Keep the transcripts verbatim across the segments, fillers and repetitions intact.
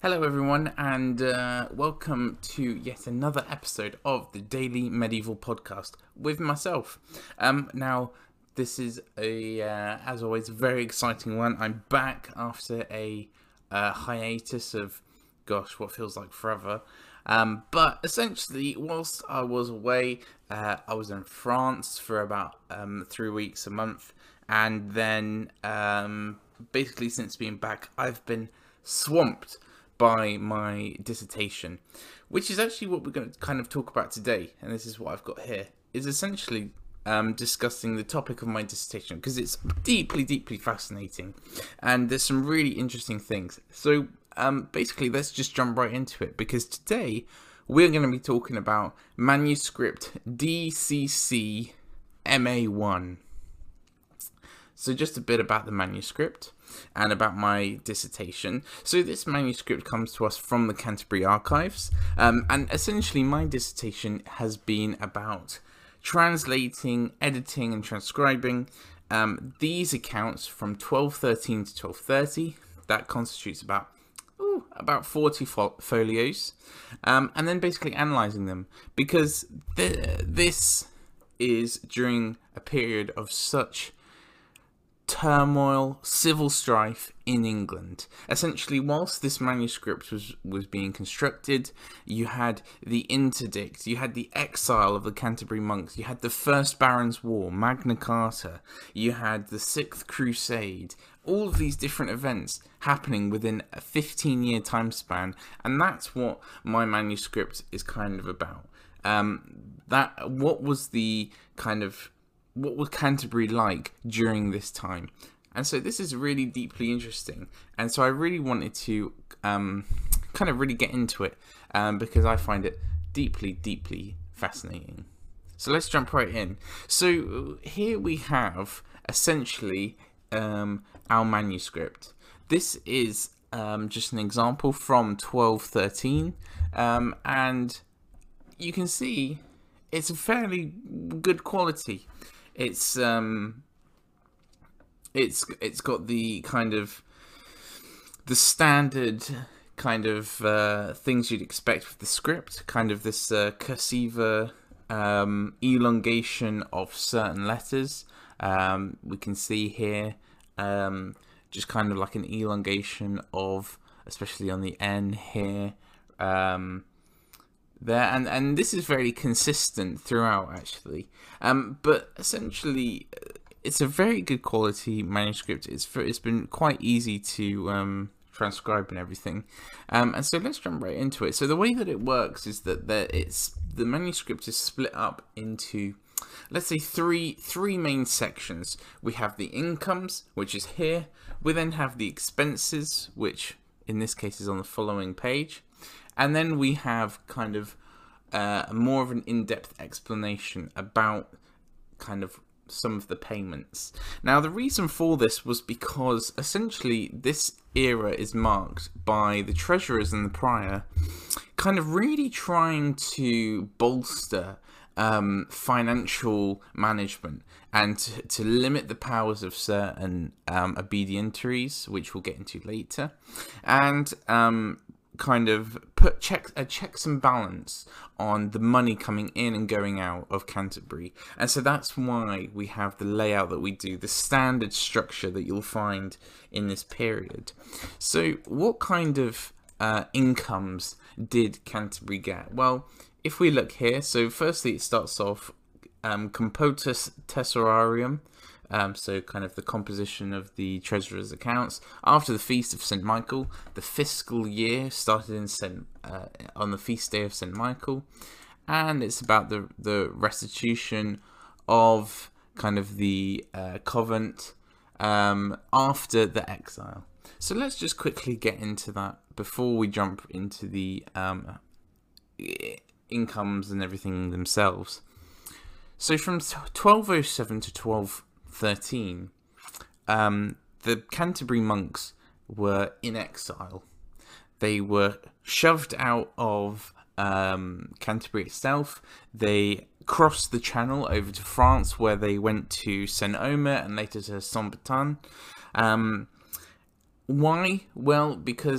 Hello everyone, and uh, welcome to yet another episode of the Daily Medieval Podcast with myself. Um, now, this is a, uh, as always, very exciting one. I'm back after a uh, hiatus of, gosh, what feels like forever. Um, but essentially, whilst I was away, uh, I was in France for about um, three weeks, a month, and then um, basically since being back, I've been swamped by my dissertation, which is actually what we're going to kind of talk about today, and this is what I've got here, is essentially um, discussing the topic of my dissertation, because it's deeply, deeply fascinating, and there's some really interesting things. So um, basically, let's just jump right into it, because today we're going to be talking about manuscript D C C M A one. So just a bit about the manuscript and about my dissertation. So this manuscript comes to us from the Canterbury Archives, um, and essentially my dissertation has been about translating, editing and transcribing um, these accounts from twelve thirteen to twelve thirty. That constitutes about ooh, about forty fo- folios, um, and then basically analysing them, because th- this is during a period of such turmoil, civil strife in England. Essentially, whilst this manuscript was, was being constructed, you had the interdict, you had the exile of the Canterbury monks, you had the First Barons' War, Magna Carta, you had the Sixth Crusade, all of these different events happening within a fifteen year time span, and that's what my manuscript is kind of about. Um, that what was the kind of what was Canterbury like during this time? And so this is really deeply interesting. And so I really wanted to um, kind of really get into it um, because I find it deeply, deeply fascinating. So let's jump right in. So here we have essentially um, our manuscript. This is um, just an example from twelve thirteen. Um, and you can see it's a fairly good quality. It's um, it's it's got the kind of the standard kind of uh, things you'd expect with the script, kind of this uh, cursiva um, elongation of certain letters. Um, we can see here um, just kind of like an elongation of, especially on the N here. Um, there and and this is very consistent throughout, actually, um but essentially it's a very good quality manuscript. It's for, it's been quite easy to um transcribe and everything, um and so let's jump right into it. So the way that it works is that there it's the manuscript is split up into, let's say, three three main sections. We have the incomes, which is here. We then have the expenses, which in this case is on the following page. And then we have kind of uh, more of an in-depth explanation about kind of some of the payments. Now, the reason for this was because essentially this era is marked by the treasurers and the prior kind of really trying to bolster um, financial management and to, to limit the powers of certain um, obedientaries, which we'll get into later, and um, kind of put check a checks and balance on the money coming in and going out of Canterbury. And so that's why we have the layout that we do, the standard structure that you'll find in this period. So what kind of uh, incomes did Canterbury get? Well, if we look here, so firstly it starts off um, Compotus Tesorarium, Um, so kind of the composition of the treasurer's accounts. After the feast of Saint Michael, the fiscal year started in Saint uh, on the feast day of Saint Michael, and it's about the the restitution of kind of the uh, convent um, after the exile. So let's just quickly get into that before we jump into the um, incomes and everything themselves. So from twelve oh seven to twelve thirteen, um, the Canterbury monks were in exile. They were shoved out of um, Canterbury itself. They crossed the channel over to France, where they went to Saint Omer and later to Saint Bertin. Um, why? Well, because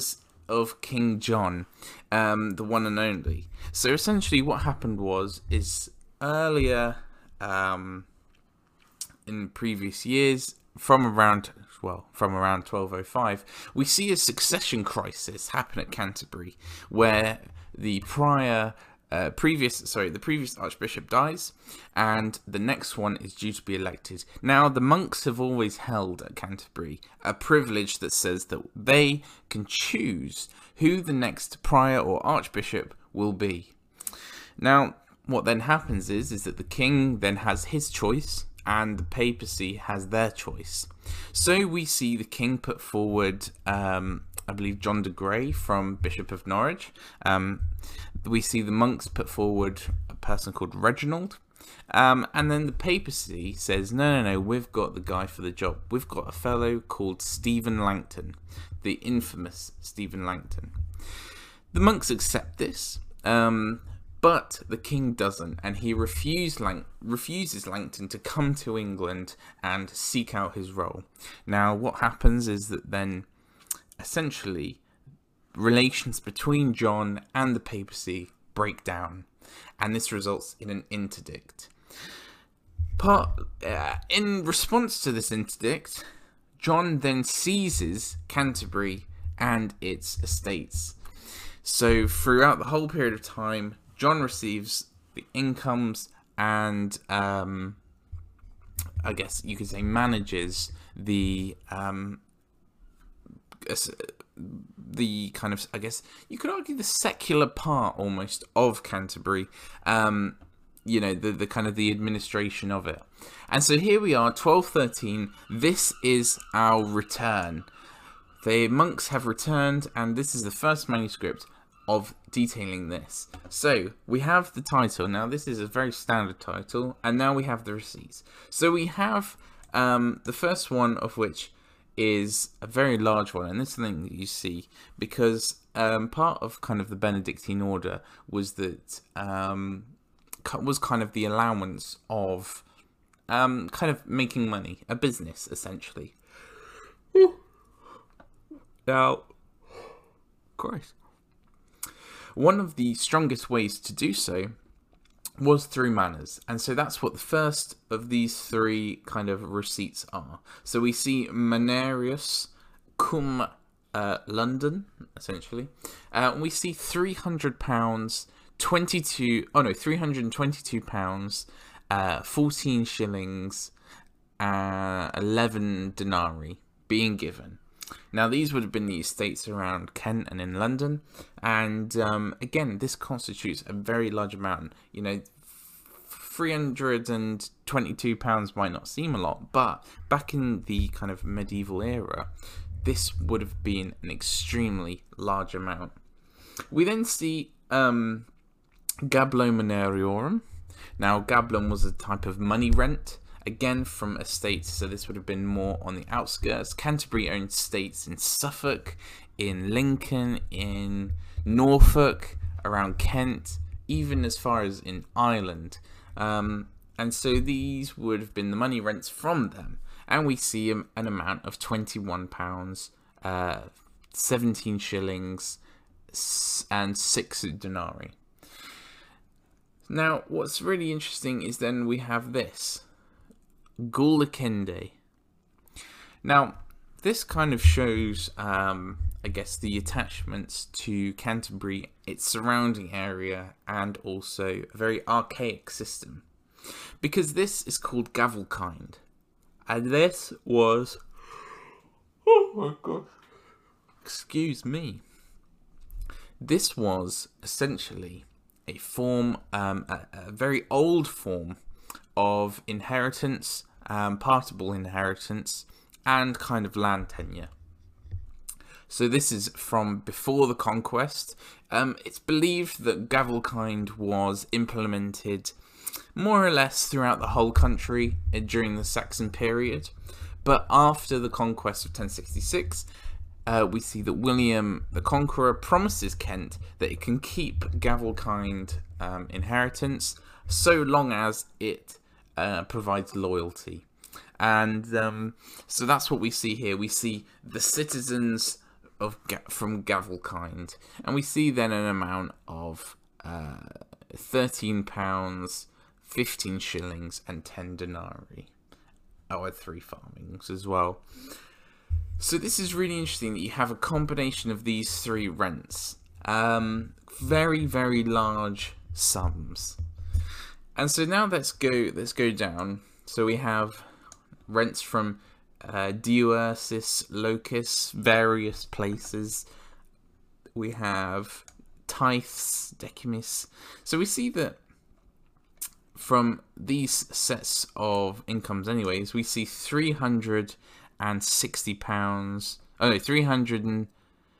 of King John, um, the one and only. So essentially what happened was, is earlier um, in previous years, from around, well, from around twelve oh five, we see a succession crisis happen at Canterbury, where the prior Uh, previous, sorry, the previous archbishop dies, and the next one is due to be elected. Now, the monks have always held at Canterbury a privilege that says that they can choose who the next prior or archbishop will be. Now, what then happens is, is that the king then has his choice, and the papacy has their choice. So we see the king put forward, um, I believe, John de Grey from Bishop of Norwich. Um, we see the monks put forward a person called Reginald. Um, and then the papacy says, no, no, no, we've got the guy for the job. We've got a fellow called Stephen Langton, the infamous Stephen Langton. The monks accept this, um, but the king doesn't, and he refuse Lang refuses Langton to come to England and seek out his role. Now, what happens is that then, essentially, relations between John and the papacy break down, and this results in an interdict. Part, uh, in response to this interdict, John then seizes Canterbury and its estates. So throughout the whole period of time, John receives the incomes and, um, I guess you could say, manages the um, the kind of, I guess you could argue, the secular part almost of Canterbury. Um, you know, the, the kind of the administration of it. And so here we are, twelve thirteen. This is our return. The monks have returned, and this is the first manuscript of detailing this. So we have the title. Now this is a very standard title, and now we have the receipts. So we have um, the first one of which is a very large one, and this is something that you see because um, part of kind of the Benedictine order was that um, was kind of the allowance of um, kind of making money, a business essentially. Now, Christ. One of the strongest ways to do so was through manors, and so that's what the first of these three kind of receipts are. So we see Manerius cum uh, London, essentially. Uh, we see three hundred pounds, twenty-two, oh no, three hundred twenty-two pounds, uh, fourteen shillings, uh, eleven denarii being given. Now, these would have been the estates around Kent and in London, and um, again, this constitutes a very large amount. You know, three hundred twenty-two pounds might not seem a lot, but back in the kind of medieval era, this would have been an extremely large amount. We then see um, Gablo Manariorum. Now, gablum was a type of money rent, again from estates, so this would have been more on the outskirts. Canterbury owned estates in Suffolk, in Lincoln, in Norfolk, around Kent, even as far as in Ireland. Um, and so these would have been the money rents from them. And we see an amount of twenty-one pounds, uh, seventeen shillings, and six denarii. Now, what's really interesting is then we have this. Gulakinde. Now, this kind of shows, um, I guess, the attachments to Canterbury, its surrounding area, and also a very archaic system. Because this is called Gavelkind. And this was... Oh my gosh. Excuse me. This was essentially a form, um, a, a very old form of inheritance, um, partable inheritance, and kind of land tenure. So this is from before the conquest. Um, it's believed that Gavelkind was implemented more or less throughout the whole country during the Saxon period, but after the conquest of ten sixty-six, uh, we see that William the Conqueror promises Kent that it can keep Gavelkind um, inheritance so long as it Uh, provides loyalty. And um, so that's what we see here. We see the citizens of from Gavelkind, and we see then an amount of uh, thirteen pounds, fifteen shillings, and ten denarii. Oh, I had three farmings as well. So this is really interesting that you have a combination of these three rents. Um, very, very large sums. And so now let's go let's go down. So we have rents from uh, Diursis, Locus, various places. We have tithes, Decimus. So we see that from these sets of incomes anyways, we see three hundred sixty pounds, oh no, three hundred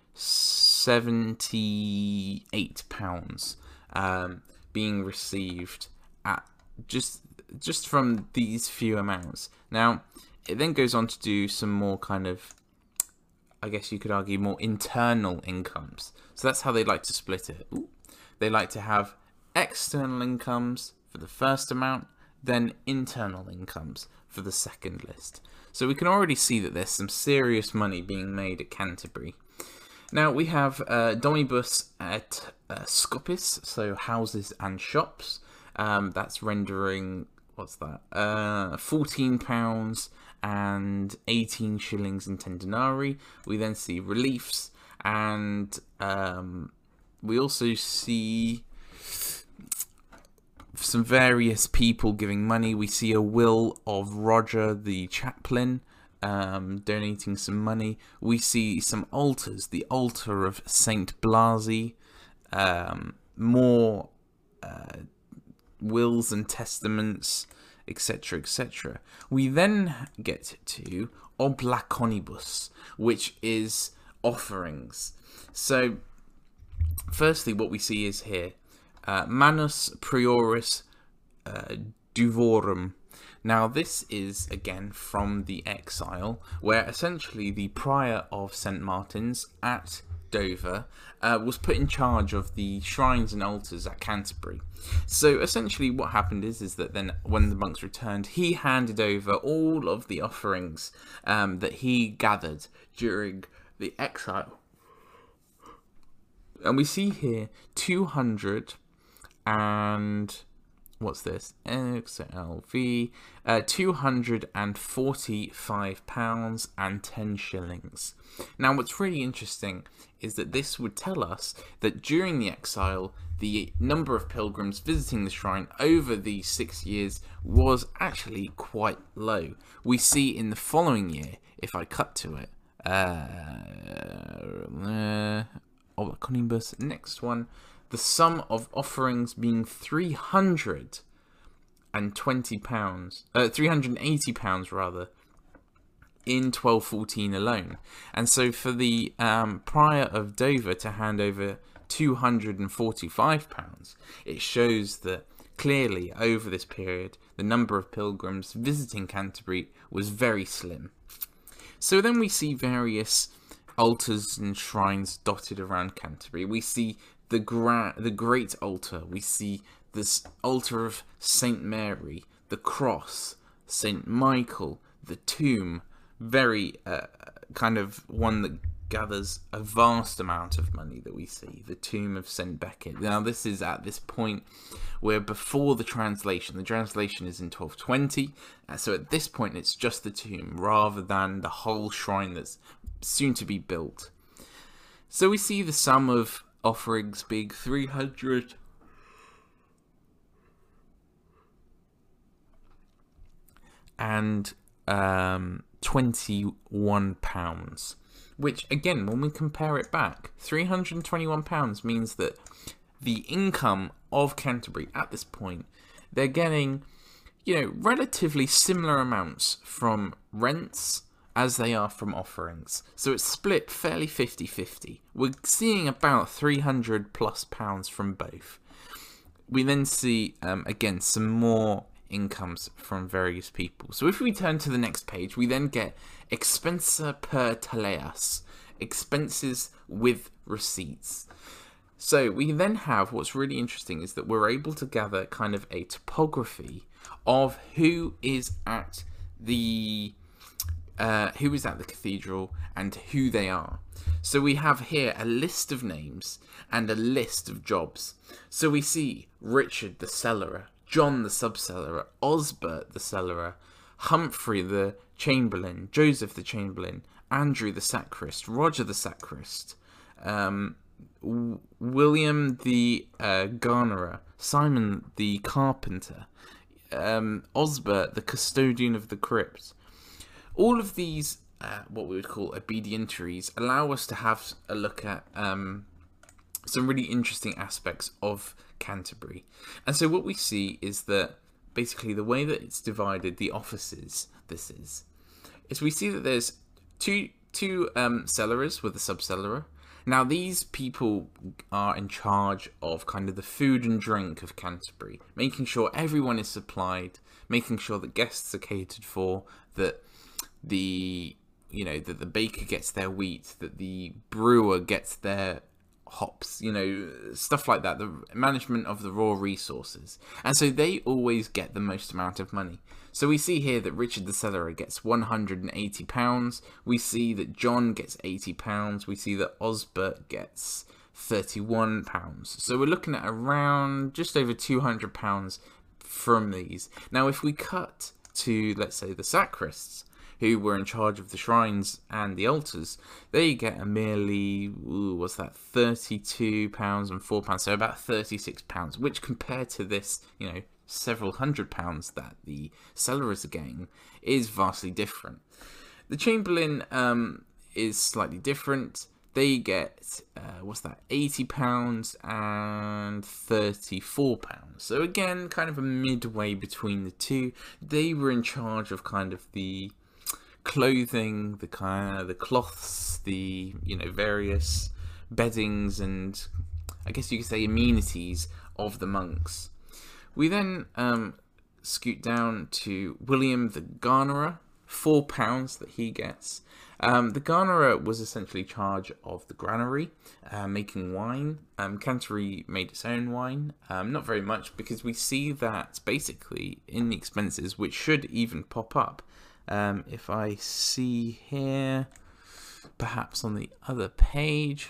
seventy-eight pounds um, being received at just just from these few amounts. Now, it then goes on to do some more kind of, I guess you could argue, more internal incomes. So that's how they like to split it. Ooh. They like to have external incomes for the first amount, then internal incomes for the second list. So we can already see that there's some serious money being made at Canterbury. Now we have uh, Domibus et uh, Scopis, so houses and shops. Um, that's rendering, what's that? Uh, fourteen pounds and eighteen shillings and ten denarii. We then see reliefs, and um, we also see some various people giving money. We see a will of Roger the chaplain um, donating some money. We see some altars, the altar of Saint Blasi, um, more uh, wills and testaments, etc, et cetera. We then get to Oblaconibus, which is offerings. So, firstly, what we see is here, uh, Manus Prioris uh, Duvorum. Now, this is, again, from the exile, where essentially the prior of Saint Martin's at Dover uh, was put in charge of the shrines and altars at Canterbury. So essentially what happened is is that then when the monks returned, he handed over all of the offerings um, that he gathered during the exile. And we see here two hundred and what's this? X L V uh, two hundred forty-five pounds and ten shillings. Now, what's really interesting is that this would tell us that during the exile, the number of pilgrims visiting the shrine over these six years was actually quite low. We see in the following year, if I cut to it, uh, uh, Oblaconibus, next one, the sum of offerings being three hundred twenty pounds, uh, three hundred eighty pounds rather, in twelve fourteen alone. And so for the um, prior of Dover to hand over two hundred forty-five pounds, it shows that clearly over this period the number of pilgrims visiting Canterbury was very slim. So then we see various altars and shrines dotted around Canterbury. We see the gra the great altar, we see this altar of Saint Mary, the cross, Saint Michael, the tomb, very uh, kind of one that gathers a vast amount of money that we see, the tomb of Saint Becket. Now this is at this point where before the translation, the translation is in twelve twenty, uh, so at this point it's just the tomb rather than the whole shrine that's soon to be built. So we see the sum of offerings being three hundred and um, twenty-one pounds, which again, when we compare it back, three hundred and twenty-one pounds means that the income of Canterbury at this point, they're getting, you know, relatively similar amounts from rents as they are from offerings. So it's split fairly fifty fifty. We're seeing about three hundred plus pounds from both. We then see, um, again, some more incomes from various people. So if we turn to the next page, we then get expensa per talleas, expenses with receipts. So we then have, what's really interesting is that we're able to gather kind of a topography of who is at the uh, who is at the cathedral and who they are. So we have here a list of names and a list of jobs. So we see Richard the cellarer, John the subcellarer, Osbert the cellarer, Humphrey the chamberlain, Joseph the chamberlain, Andrew the sacrist, Roger the sacrist, um, w- William the uh, garnerer, Simon the carpenter, um, Osbert the custodian of the crypt. All of these, uh, what we would call obedientaries, allow us to have a look at um, some really interesting aspects of Canterbury. And so what we see is that basically the way that it's divided, the offices, this is, is we see that there's two two um, cellarers with a subcellarer. Now these people are in charge of kind of the food and drink of Canterbury, making sure everyone is supplied, making sure that guests are catered for, that the you know that the baker gets their wheat, that the brewer gets their hops, you know, stuff like that, the management of the raw resources. And so they always get the most amount of money. So we see here that Richard the cellarer gets one hundred eighty pounds, we see that John gets eighty pounds, we see that Osbert gets thirty-one pounds. So we're looking at around just over two hundred pounds from these. Now if we cut to, let's say, the sacrists, who were in charge of the shrines and the altars, they get a merely, ooh, what's that, thirty-two pounds and four pounds, so about thirty-six pounds, which compared to this, you know, several hundred pounds that the cellarers are getting, is vastly different. The chamberlain um, is slightly different. They get, uh, what's that, eighty pounds and thirty-four pounds. So again, kind of a midway between the two. They were in charge of kind of the clothing, the kind of the cloths, the, you know, various beddings and I guess you could say amenities of the monks. We then um, scoot down to William the garnerer, four pounds that he gets. Um, the garnerer was essentially in charge of the granary, uh, making wine. Um, Canterbury made its own wine, um, not very much, because we see that basically in the expenses, which should even pop up. Um, if I see here, perhaps on the other page,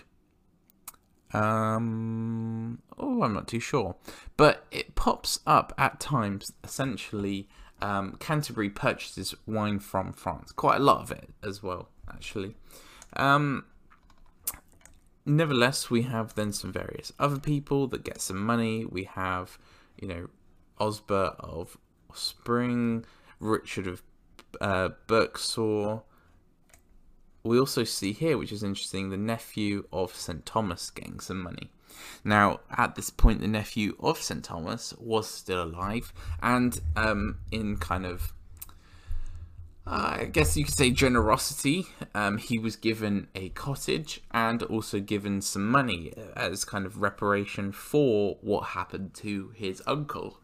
um, oh, I'm not too sure, but it pops up at times, essentially, um, Canterbury purchases wine from France, quite a lot of it as well, actually. Um, nevertheless, we have then some various other people that get some money. We have, you know, Osbert of Spring, Richard of Uh, Berksaw. We also see here, which is interesting, the nephew of Saint Thomas getting some money. Now, at this point, the nephew of Saint Thomas was still alive, and um, in kind of, uh, I guess you could say generosity, um, he was given a cottage and also given some money as kind of reparation for what happened to his uncle.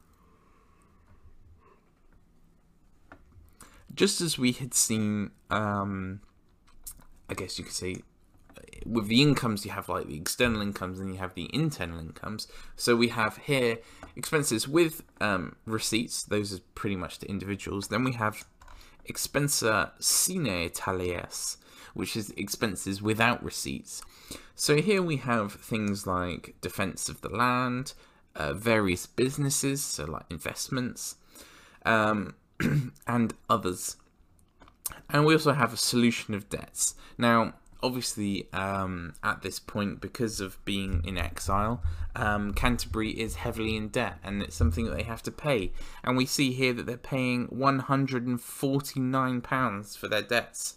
Just as we had seen, um, I guess you could say, with the incomes, you have like the external incomes and you have the internal incomes. So we have here expenses with um, receipts. Those are pretty much to individuals. Then we have expensa sine talies, which is expenses without receipts. So here we have things like defense of the land, uh, various businesses, so like investments, um, and others. And we also have a solution of debts. Now, obviously, um, at this point, because of being in exile, um, Canterbury is heavily in debt, and it's something that they have to pay. And we see here that they're paying one hundred forty-nine pounds for their debts,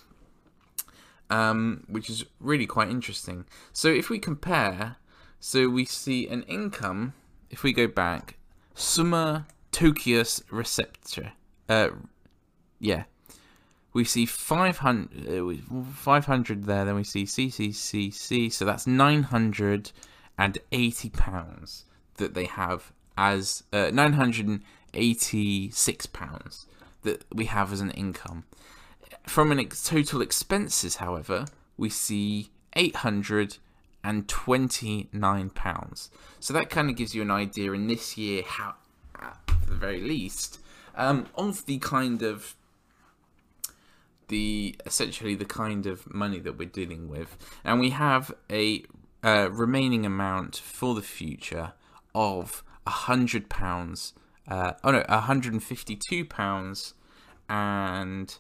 um, which is really quite interesting. So if we compare, so we see an income, if we go back, summa totius receptor, uh, yeah, we see five hundred, five hundred there, then we see C C C C, so that's nine hundred eighty pounds that they have as, uh, nine hundred eighty-six pounds that we have as an income. From an ex total expenses, however, we see eight hundred twenty-nine pounds. So that kind of gives you an idea in this year how, at the very least, um, of the kind of the essentially the kind of money that we're dealing with, and we have a uh, remaining amount for the future of a hundred pounds. Uh, oh no, a hundred and fifty-two pounds and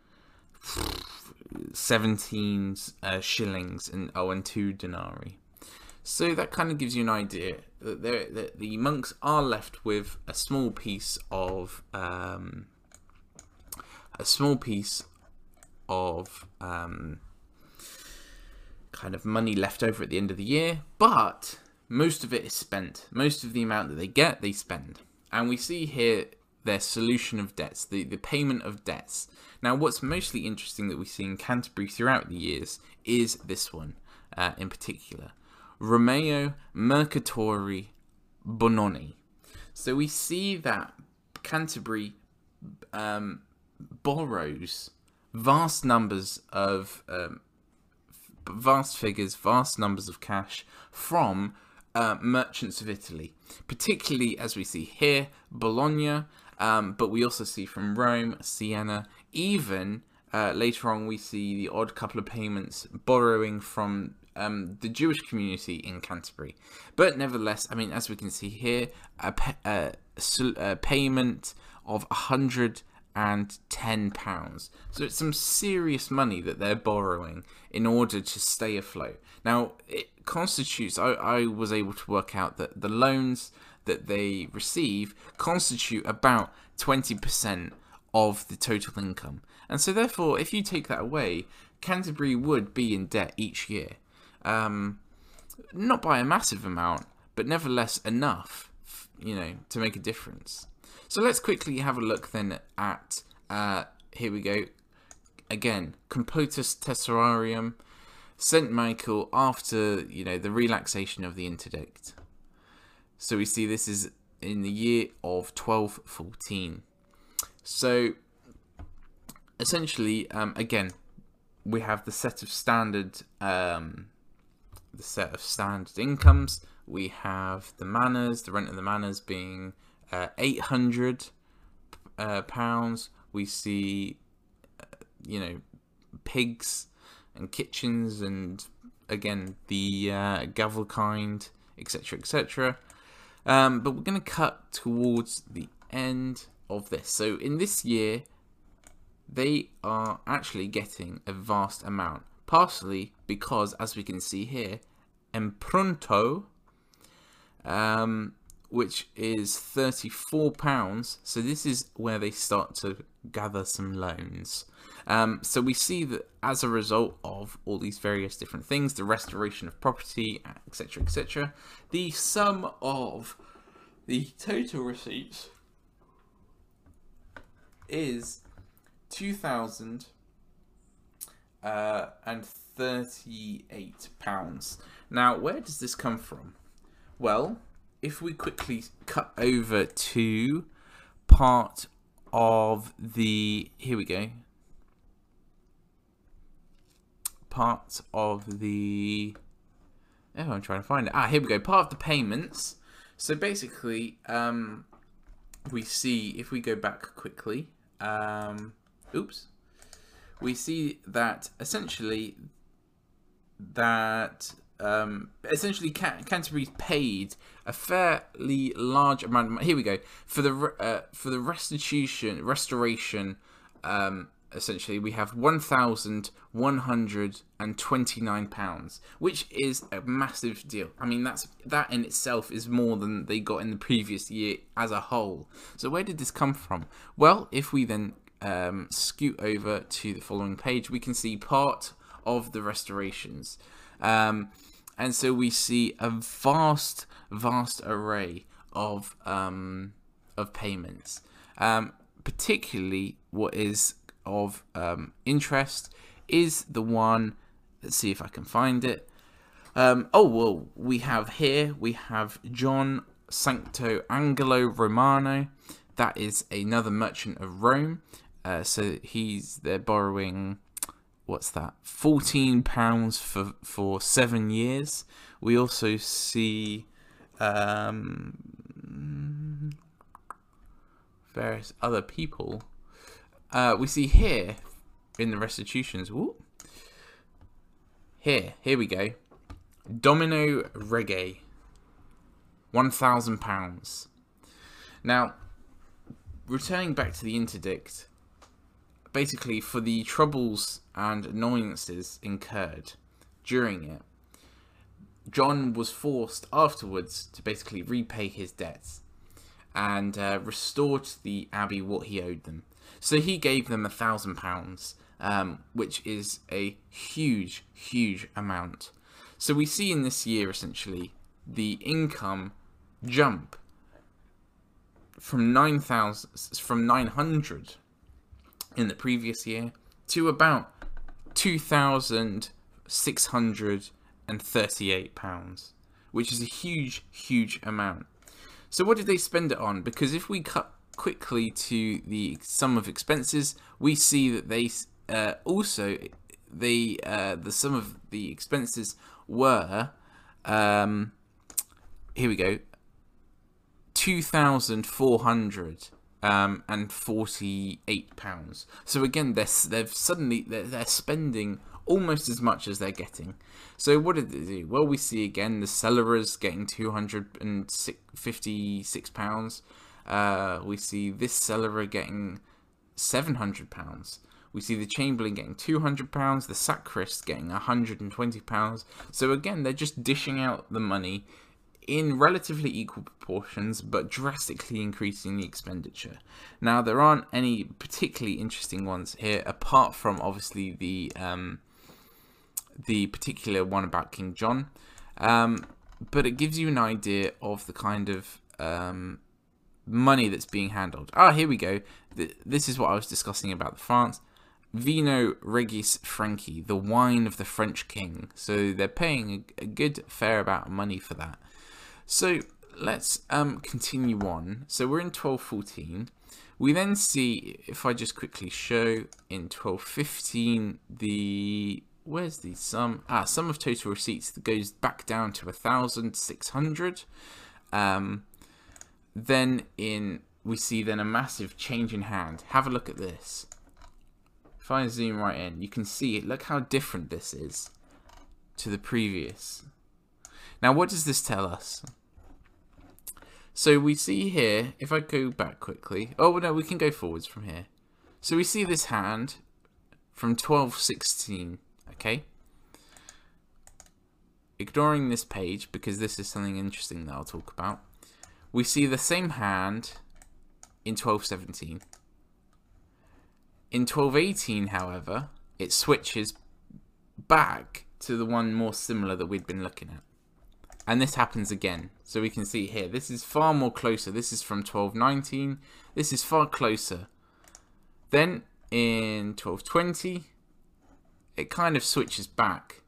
seventeen uh, shillings and oh and two denarii. So that kind of gives you an idea that, that the monks are left with a small piece of um, a small piece of um, kind of money left over at the end of the year, but most of it is spent. Most of the amount that they get, they spend. And we see here their solution of debts, the, the payment of debts. Now, what's mostly interesting that we see in Canterbury throughout the years is this one uh, in particular. Romeo Mercatori Bononi. So we see that Canterbury um, borrows vast numbers of um, vast figures, vast numbers of cash from uh, merchants of Italy, particularly as we see here, Bologna, um, but we also see from Rome, Siena, even uh, later on we see the odd couple of payments borrowing from um, the Jewish community in Canterbury. But nevertheless, I mean, as we can see here, a, pa a, a payment of one hundred and ten pounds. So it's some serious money that they're borrowing in order to stay afloat. Now, it constitutes, I, I was able to work out that the loans that they receive constitute about twenty percent of the total income. And so therefore, if you take that away, Canterbury would be in debt each year. Um, not by a massive amount, but nevertheless enough, you know, to make a difference. So let's quickly have a look then at, uh, here we go, again, Complotus Tesserarium, Saint Michael after, you know, the relaxation of the interdict. So we see this is in the year of twelve fourteen. So essentially, um, again, we have the set of standard, um, the set of standard incomes. We have the manors, the rent of the manors being Uh, eight hundred uh, pounds. We see, uh, you know, pigs and kitchens, and again the uh, gavel kind, et cetera, et cetera. Um, but we're going to cut towards the end of this. So in this year, they are actually getting a vast amount, partially because, as we can see here, Empronto, um. which is thirty-four pounds. So this is where they start to gather some loans. Um, so we see that as a result of all these various different things, the restoration of property, et cetera, et cetera, the sum of the total receipts is two thousand thirty-eight pounds. Now, where does this come from? Well, if we quickly cut over to part of the, here we go, part of the, oh, I'm trying to find it. Ah, here we go, part of the payments. So basically, um, we see, if we go back quickly, um, oops, we see that essentially, that Um, essentially, Can Canterbury paid a fairly large amount of money. Here we go for the uh, for the restitution restoration. Um, essentially, we have one thousand one hundred and twenty nine pounds, which is a massive deal. I mean, that's that in itself is more than they got in the previous year as a whole. So where did this come from? Well, if we then um, scoot over to the following page, we can see part of the restorations. Um, and so we see a vast, vast array of um, of payments. Um, particularly, what is of um, interest is the one. Let's see if I can find it. Um, oh well, we have here we have John Sancto Angelo Romano. That is another merchant of Rome. Uh, so he's they're borrowing. What's that? fourteen pounds for for seven years. We also see um, various other people. Uh, we see here in the restitutions. Ooh. Here, here we go. Domino Reggae, one thousand pounds. Now, returning back to the interdict, basically for the troubles and annoyances incurred during it, John was forced afterwards to basically repay his debts and uh, restore to the abbey what he owed them. So he gave them a thousand pounds, um, which is a huge, huge amount. So we see in this year, essentially, the income jump from nine thousand, from nine hundred in the previous year to about two thousand six hundred thirty-eight pounds, which is a huge, huge amount. So what did they spend it on? Because if we cut quickly to the sum of expenses, we see that they uh, also they uh, the sum of the expenses were um, here we go two thousand four hundred um, and forty-eight pounds. So again, they're they've suddenly they're, they're spending almost as much as they're getting. So what did they do? Well, we see again the Cellarers getting two hundred fifty-six pounds. Uh, we see this cellarer getting seven hundred pounds. We see the Chamberlain getting two hundred pounds. The Sacrist getting one hundred twenty pounds. So again, they're just dishing out the money in relatively equal proportions, but drastically increasing the expenditure. Now, there aren't any particularly interesting ones here, apart from obviously the um, the particular one about King John. Um, but it gives you an idea of the kind of um, money that's being handled. Ah, here we go. This is what I was discussing about the France. Vino Regis Franchi, the wine of the French king. So they're paying a, a good fair amount of money for that. So let's um, continue on. So we're in twelve fourteen. We then see, if I just quickly show, in twelve fifteen, the... Where's the sum? Ah, sum of total receipts that goes back down to one thousand six hundred. Um, then in we see then a massive change in hand. Have a look at this. If I zoom right in, you can see it. Look how different this is to the previous. Now, what does this tell us? So we see here, if I go back quickly. Oh, no, we can go forwards from here. So we see this hand from twelve sixteen. Okay, ignoring this page because this is something interesting that I'll talk about. We see the same hand in twelve seventeen. In twelve eighteen, however, it switches back to the one more similar that we'd been looking at. And this happens again. So we can see here, this is far more closer. This is from twelve nineteen. This is far closer. Then in twelve twenty, it kind of switches back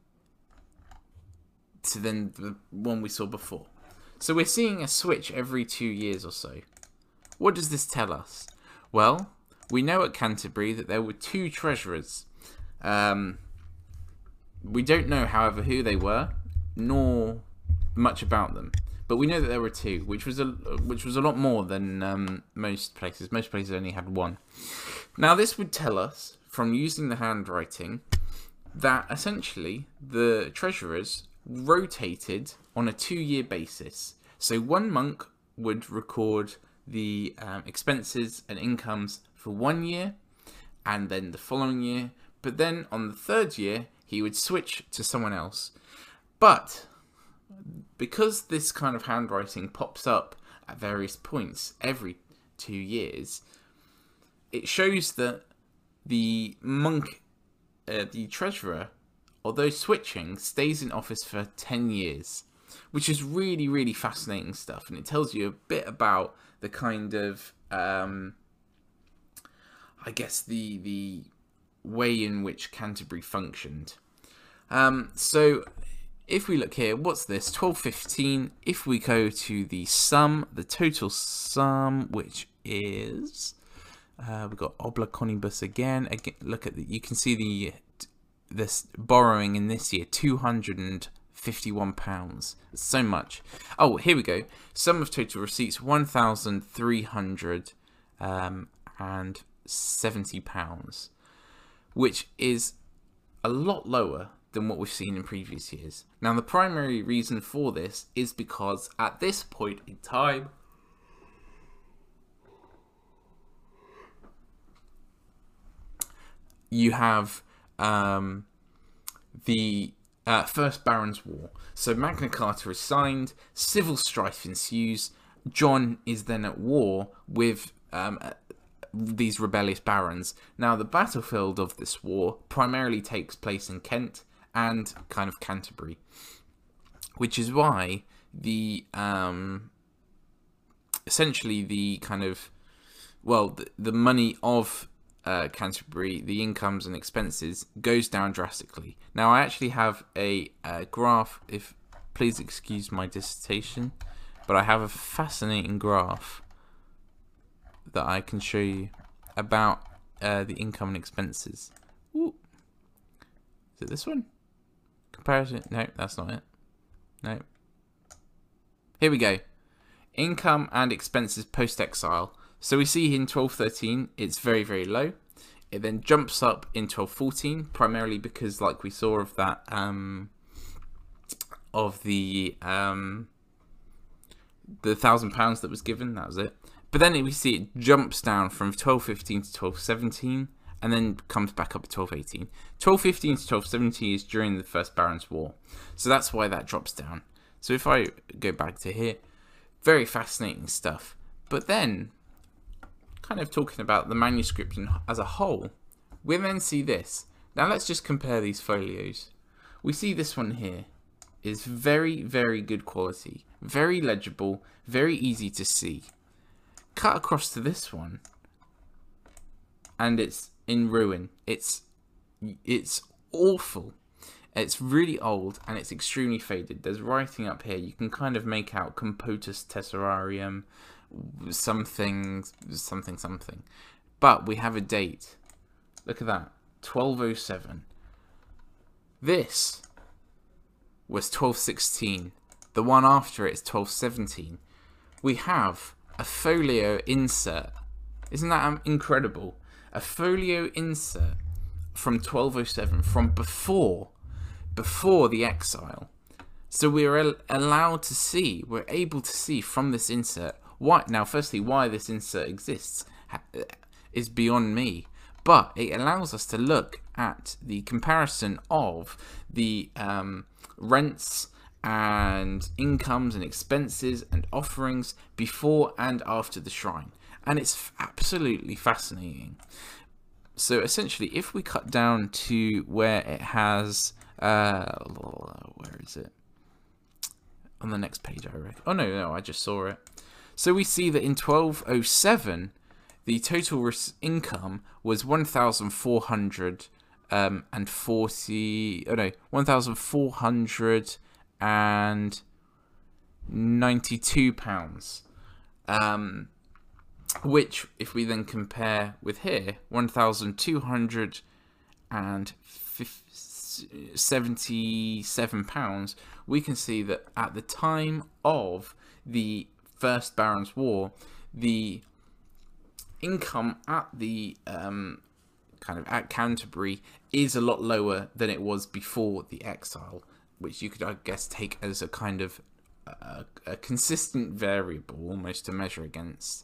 to then the one we saw before. So we're seeing a switch every two years or so. What does this tell us? Well, we know at Canterbury that there were two treasurers. Um, we don't know, however, who they were, nor much about them. But we know that there were two, which was a which was a lot more than um, most places. Most places only had one. Now, this would tell us, from using the handwriting, that essentially the treasurers rotated on a two-year basis. So one monk would record the um, expenses and incomes for one year, and then the following year. But then on the third year, he would switch to someone else. But because this kind of handwriting pops up at various points every two years, it shows that the monk, uh, the treasurer, although switching, stays in office for ten years, which is really, really fascinating stuff. And it tells you a bit about the kind of, um, I guess, the the way in which Canterbury functioned. Um, so if we look here, what's this? twelve fifteen. If we go to the sum, the total sum, which is, uh, we've got Obla Conibus again. Again, look at the, you can see the this borrowing in this year, two hundred fifty-one pounds. So much. Oh, here we go. Sum of total receipts, one thousand three hundred seventy pounds. which is a lot lower than what we've seen in previous years. Now, the primary reason for this is because at this point in time, you have um, the uh, First Barons' War. So Magna Carta is signed, civil strife ensues, John is then at war with um, these rebellious barons. Now, the battlefield of this war primarily takes place in Kent and kind of Canterbury, which is why the um, essentially the kind of, well, the, the money of uh, Canterbury, the incomes and expenses, goes down drastically. Now, I actually have a, a graph, if please excuse my dissertation, but I have a fascinating graph that I can show you about uh, the income and expenses. Ooh. Is it this one? Comparison? No, that's not it. No. Here we go. Income and expenses post-exile. So we see in twelve thirteen, it's very, very low. It then jumps up in twelve fourteen, primarily because, like we saw, of that, um, of the um, the thousand pounds that was given. That was it. But then we see it jumps down from twelve fifteen to twelve seventeen, and then comes back up to twelve eighteen. twelve fifteen to twelve seventeen is during the First Barons' War, so that's why that drops down. So if I go back to here, very fascinating stuff. But then, kind of talking about the manuscript as a whole, we then see this. Now let's just compare these folios. We see this one here is very, very good quality, very legible, very easy to see. Cut across to this one, and it's in ruin. It's it's awful. It's really old and it's extremely faded. There's writing up here. You can kind of make out Compotus Tesserarium, something, something, something. But we have a date. Look at that, twelve oh seven. This was twelve sixteen. The one after it is twelve seventeen. We have a folio insert. Isn't that um, incredible? A folio insert from twelve oh seven, from before, before the exile. So we're al allowed to see, we're able to see from this insert, why, now firstly, why this insert exists is beyond me. But it allows us to look at the comparison of the um, rents and incomes and expenses and offerings before and after the shrine. And it's absolutely fascinating. So essentially, if we cut down to where it has, uh, where is it? On the next page, I reckon. Oh no, no, I just saw it. So we see that in twelve oh seven, the total income was one thousand four hundred forty. Oh no, one thousand four hundred ninety-two pounds. Um, which, if we then compare with here, one thousand two hundred seventy-seven pounds, we can see that at the time of the First Barons' War, the income at the um, kind of at Canterbury is a lot lower than it was before the exile, which you could, I guess, take as a kind of uh, a consistent variable almost to measure against.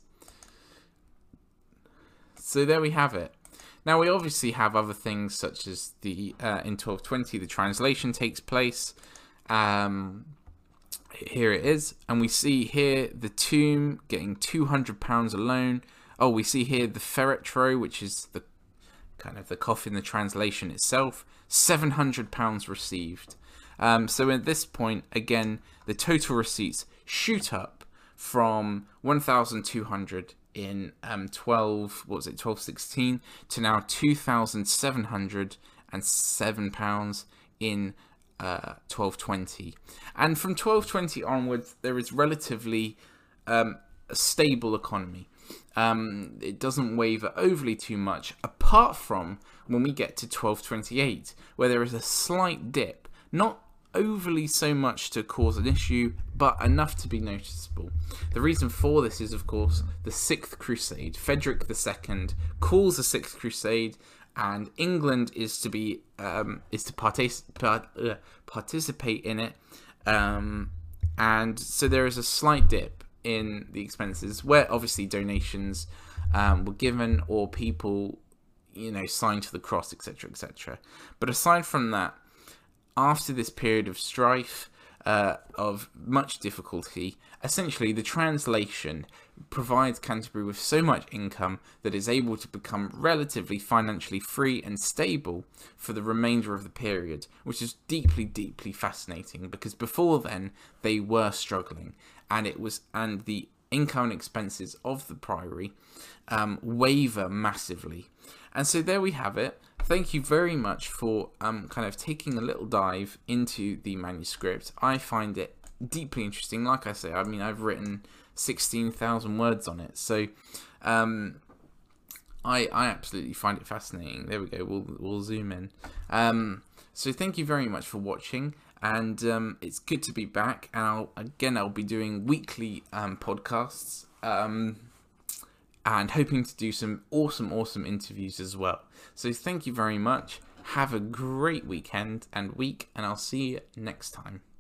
So there we have it. Now we obviously have other things such as the uh, in twelve twenty the translation takes place. Um, here it is, and we see here the tomb getting two hundred pounds alone. Oh, we see here the Feretro, which is the kind of the coffin, the translation itself, seven hundred pounds received. Um, so at this point, again, the total receipts shoot up from one thousand two hundred in um, twelve, what was it, twelve sixteen, to now two thousand seven hundred seven pounds in uh, twelve twenty. And from twelve twenty onwards, there is relatively um, a stable economy. Um, it doesn't waver overly too much, apart from when we get to twelve twenty-eight, where there is a slight dip, not overly so much to cause an issue, but enough to be noticeable. The reason for this is, of course, the Sixth Crusade. Frederick the Second calls the Sixth Crusade, and England is to be um, is to partic- part, uh, participate in it, um, and so there is a slight dip in the expenses where obviously donations um, were given or people, you know, signed to the cross, et cetera, et cetera. But aside from that, after this period of strife, uh, of much difficulty, essentially the translation provides Canterbury with so much income that it's able to become relatively financially free and stable for the remainder of the period, which is deeply, deeply fascinating, because before then they were struggling, and it was and the income and expenses of the priory um, waver massively. And so there we have it. Thank you very much for um, kind of taking a little dive into the manuscript. I find it deeply interesting. Like I say, I mean, I've written sixteen thousand words on it. So um, I, I absolutely find it fascinating. There we go. We'll, we'll zoom in. Um, so thank you very much for watching. And um, it's good to be back. And I'll, again, I'll be doing weekly um, podcasts. Um, and hoping to do some awesome, awesome interviews as well. So thank you very much. Have a great weekend and week, and I'll see you next time.